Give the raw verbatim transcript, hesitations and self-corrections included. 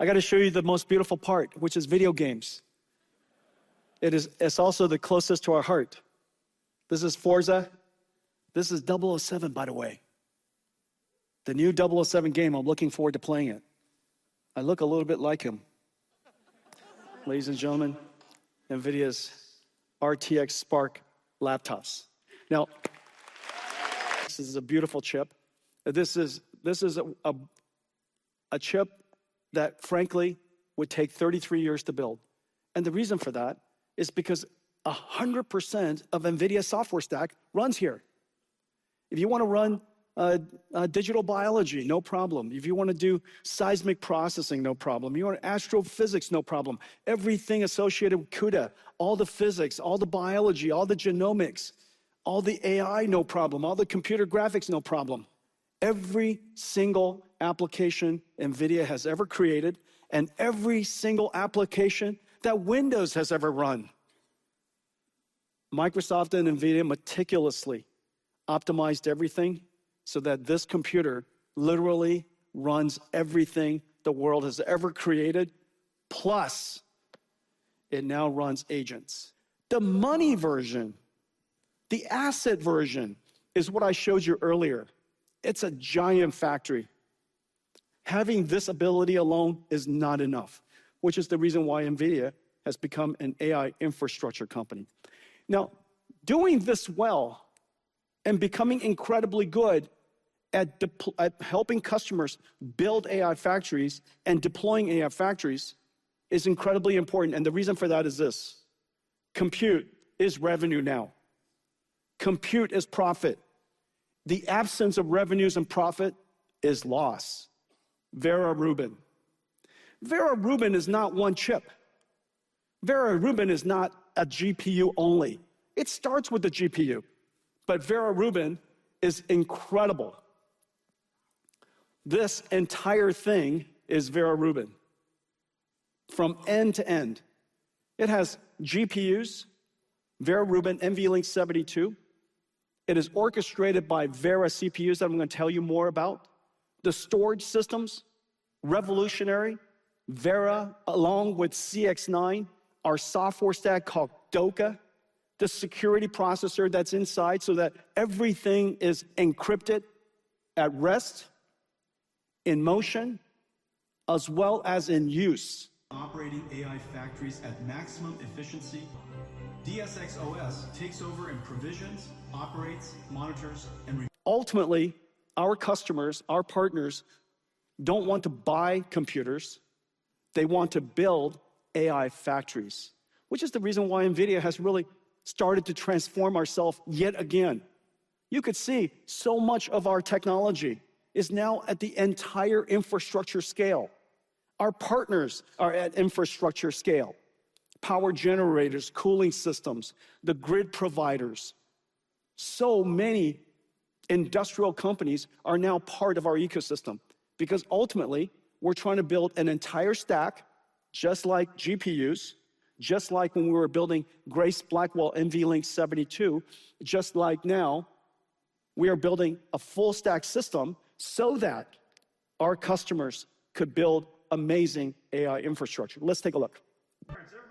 I got to show you the most beautiful part, which is video games. It is, it's also the closest to our heart. This is Forza. This is double oh seven, by the way. The new double oh seven game, I'm looking forward to playing it. I look a little bit like him. Ladies and gentlemen, NVIDIA's R T X Spark laptops. Now, this is a beautiful chip. This is, this is a, a, a chip that, frankly, would take thirty-three years to build. And the reason for that is because one hundred percent of NVIDIA's software stack runs here. If you want to run uh, uh, digital biology, no problem. If you want to do seismic processing, no problem. You want astrophysics, no problem. Everything associated with CUDA, all the physics, all the biology, all the genomics, all the A I, no problem. All the computer graphics, no problem. Every single application NVIDIA has ever created and every single application that Windows has ever run. Microsoft and NVIDIA meticulously optimized everything so that this computer literally runs everything the world has ever created, plus it now runs agents. The money version, the asset version, is what I showed you earlier. It's a giant factory. Having this ability alone is not enough, which is the reason why NVIDIA has become an A I infrastructure company. Now, doing this well and becoming incredibly good at, at helping customers build A I factories and deploying A I factories is incredibly important. And the reason for that is this: compute is revenue now. Compute is profit. The absence of revenues and profit is loss. Vera Rubin. Vera Rubin is not one chip. Vera Rubin is not a G P U only. It starts with the G P U, but Vera Rubin is incredible. This entire thing is Vera Rubin, from end to end. It has G P Us, Vera Rubin NVLink seventy-two. It is orchestrated by Vera C P Us that I'm going to tell you more about. The storage systems, revolutionary. Vera, along with C X nine, our software stack called Doka, the security processor that's inside so that everything is encrypted at rest, in motion, as well as in use. Operating A I factories at maximum efficiency. D S X O S takes over and provisions, operates, monitors, and... Ultimately, our customers, our partners, don't want to buy computers. They want to build A I factories, which is the reason why NVIDIA has really started to transform ourselves yet again. You could see so much of our technology is now at the entire infrastructure scale. Our partners are at infrastructure scale. Power generators, cooling systems, the grid providers. So many industrial companies are now part of our ecosystem because ultimately we're trying to build an entire stack just like G P Us, just like when we were building Grace Blackwell NVLink seventy-two, just like now, we are building a full stack system so that our customers could build amazing A I infrastructure. Let's take a look.